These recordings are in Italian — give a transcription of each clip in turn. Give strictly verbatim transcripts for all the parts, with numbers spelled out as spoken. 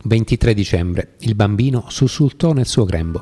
ventitré dicembre. Il bambino sussultò nel suo grembo.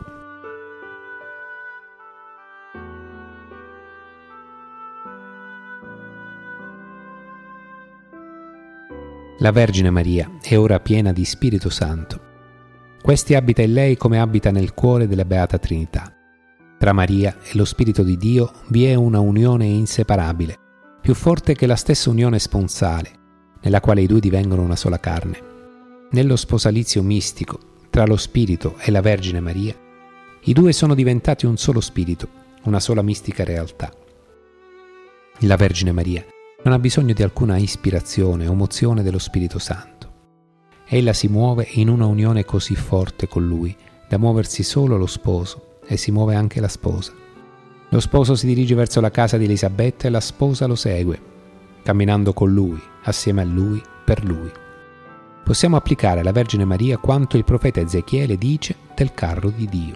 La Vergine Maria è ora piena di Spirito Santo. Questi abita in lei come abita nel cuore della Beata Trinità. Tra Maria e lo Spirito di Dio vi è una unione inseparabile, più forte che la stessa unione sponsale, nella quale i due divengono una sola carne. Nello sposalizio mistico tra lo Spirito e la Vergine Maria, i due sono diventati un solo Spirito, una sola mistica realtà. La Vergine Maria non ha bisogno di alcuna ispirazione o mozione dello Spirito Santo. Ella si muove in una unione così forte con Lui da muoversi solo lo sposo e si muove anche la sposa. Lo sposo si dirige verso la casa di Elisabetta e la sposa lo segue, camminando con Lui, assieme a Lui, per Lui. Possiamo applicare alla Vergine Maria quanto il profeta Ezechiele dice del carro di Dio.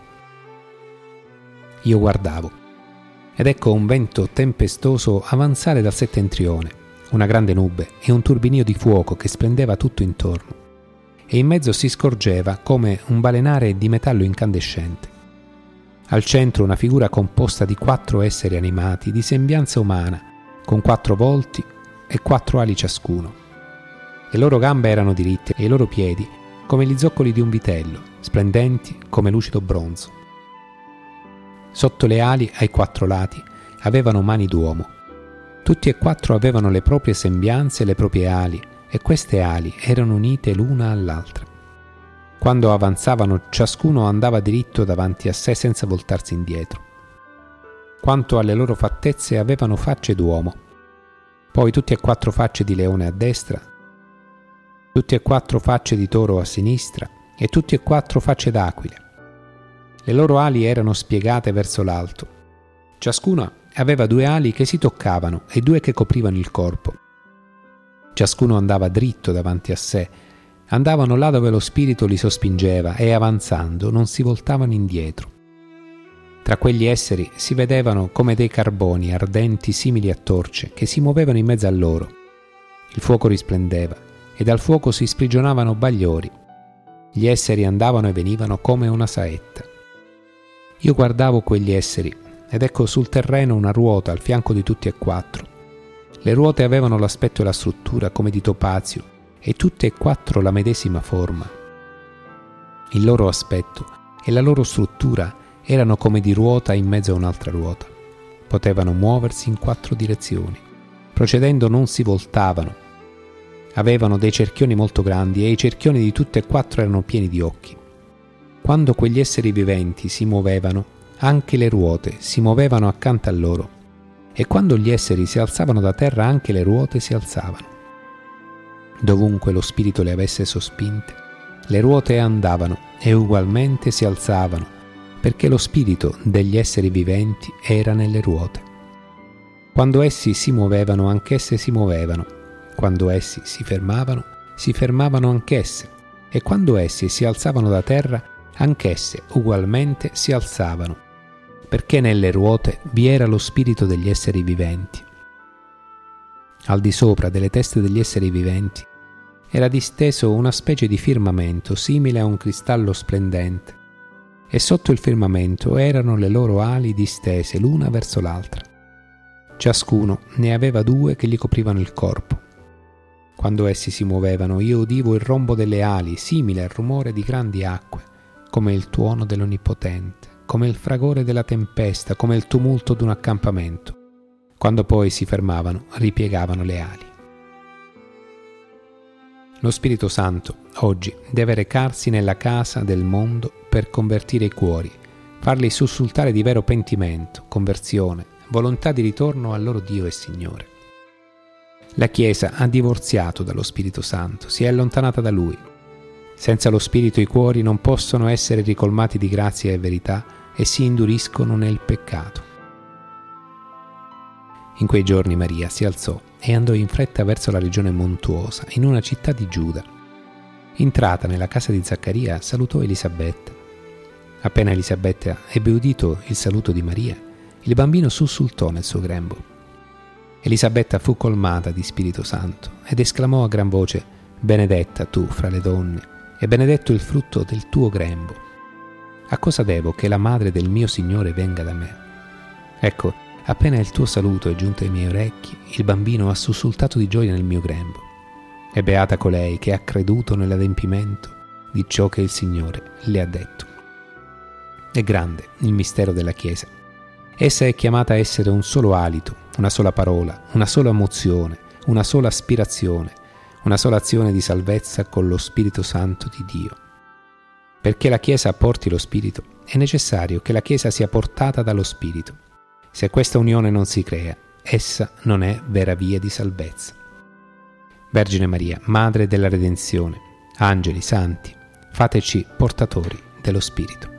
Io guardavo, ed ecco un vento tempestoso avanzare dal settentrione, una grande nube e un turbinio di fuoco che splendeva tutto intorno, e in mezzo si scorgeva come un balenare di metallo incandescente. Al centro una figura composta di quattro esseri animati di sembianza umana, con quattro volti e quattro ali ciascuno. Le loro gambe erano diritte e i loro piedi come gli zoccoli di un vitello, splendenti come lucido bronzo. Sotto le ali, ai quattro lati, avevano mani d'uomo. Tutti e quattro avevano le proprie sembianze e le proprie ali, e queste ali erano unite l'una all'altra. Quando avanzavano, ciascuno andava diritto davanti a sé senza voltarsi indietro. Quanto alle loro fattezze, avevano facce d'uomo, poi tutti e quattro facce di leone a destra, tutti e quattro facce di toro a sinistra e tutti e quattro facce d'aquile. Le loro ali erano spiegate verso l'alto. Ciascuna aveva due ali che si toccavano e due che coprivano il corpo. Ciascuno andava dritto davanti a sé. Andavano là dove lo Spirito li sospingeva e avanzando non si voltavano indietro. Tra quegli esseri si vedevano come dei carboni ardenti simili a torce che si muovevano in mezzo a loro. Il fuoco risplendeva e dal fuoco si sprigionavano bagliori. Gli esseri andavano e venivano come una saetta. Io guardavo quegli esseri ed ecco sul terreno una ruota al fianco di tutti e quattro. Le ruote avevano l'aspetto e la struttura come di topazio e tutte e quattro la medesima forma. Il loro aspetto e la loro struttura erano come di ruota in mezzo a un'altra ruota. Potevano muoversi in quattro direzioni. Procedendo non si voltavano. Avevano dei cerchioni molto grandi e i cerchioni di tutte e quattro erano pieni di occhi. Quando quegli esseri viventi si muovevano, anche le ruote si muovevano accanto a loro, e quando gli esseri si alzavano da terra, anche le ruote si alzavano. Dovunque lo Spirito le avesse sospinte, le ruote andavano e ugualmente si alzavano, perché lo Spirito degli esseri viventi era nelle ruote. Quando essi si muovevano, anch'esse si muovevano. Quando essi si fermavano, si fermavano anch'esse, e quando essi si alzavano da terra, anch'esse ugualmente si alzavano, perché nelle ruote vi era lo Spirito degli esseri viventi. Al di sopra delle teste degli esseri viventi era disteso una specie di firmamento simile a un cristallo splendente, e sotto il firmamento erano le loro ali distese l'una verso l'altra. Ciascuno ne aveva due che gli coprivano il corpo. Quando essi si muovevano, io udivo il rombo delle ali, simile al rumore di grandi acque, come il tuono dell'Onnipotente, come il fragore della tempesta, come il tumulto d'un accampamento. Quando poi si fermavano, ripiegavano le ali. Lo Spirito Santo oggi deve recarsi nella casa del mondo per convertire i cuori, farli sussultare di vero pentimento, conversione, volontà di ritorno al loro Dio e Signore. La Chiesa ha divorziato dallo Spirito Santo, si è allontanata da Lui. Senza lo Spirito i cuori non possono essere ricolmati di grazia e verità e si induriscono nel peccato. In quei giorni Maria si alzò e andò in fretta verso la regione montuosa, in una città di Giuda. Entrata nella casa di Zaccaria, salutò Elisabetta. Appena Elisabetta ebbe udito il saluto di Maria, il bambino sussultò nel suo grembo. Elisabetta fu colmata di Spirito Santo ed esclamò a gran voce: «Benedetta tu fra le donne, e benedetto il frutto del tuo grembo. A cosa devo che la madre del mio Signore venga da me? Ecco, appena il tuo saluto è giunto ai miei orecchi, il bambino ha sussultato di gioia nel mio grembo. E beata colei che ha creduto nell'adempimento di ciò che il Signore le ha detto. È grande il mistero della Chiesa. Essa è chiamata a essere un solo alito, una sola parola, una sola mozione, una sola aspirazione, una sola azione di salvezza con lo Spirito Santo di Dio. Perché la Chiesa porti lo Spirito, è necessario che la Chiesa sia portata dallo Spirito. Se questa unione non si crea, essa non è vera via di salvezza. Vergine Maria, Madre della Redenzione, angeli, santi, fateci portatori dello Spirito.